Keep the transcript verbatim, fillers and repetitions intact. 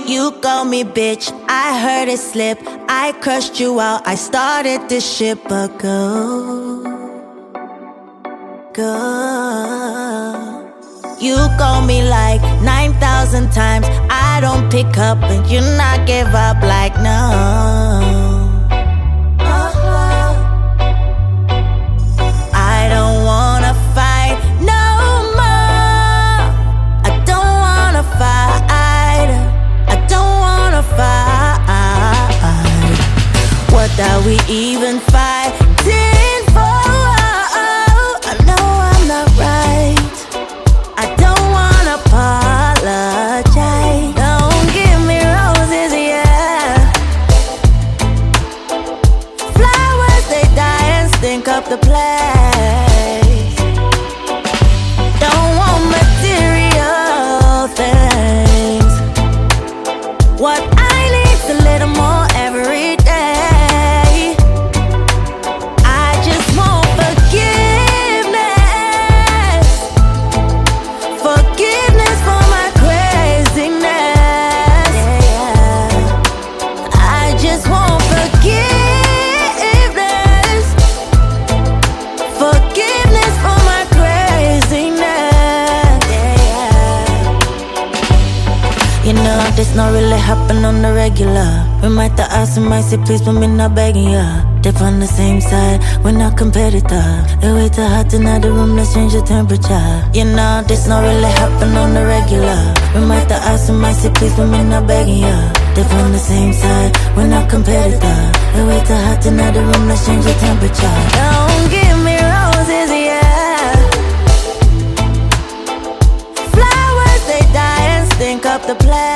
You call me bitch, I heard it slip. I crushed you out, I started this shit. But go, go. You call me like nine thousand times. I don't pick up and you not give up like no. I don't wanna fight no more. I don't wanna fight. I don't wanna fight. What are we even fighting for? I know I'm not right. I don't wanna apologize. Don't give me roses, yeah. Flowers, they die and stink up the place. Don't want material things. What I need's a little more every day. I just want forgiveness. Forgiveness for my craziness. Yeah. I just want forgiveness. Forgiveness for my craziness. Yeah. You know, this not really happen on the regular. We might the ask and might say please, but me not begging ya. They on the same side, we're not competitor. They way too hot in the room, let's change the temperature. You know, this not really happen on the regular. We might the ask and might say please, but me not begging ya. They on the same side, we're not competitor. They way too hot in the room, let's change the temperature. Don't give me roses, yeah. Flowers, they die and stink up the place.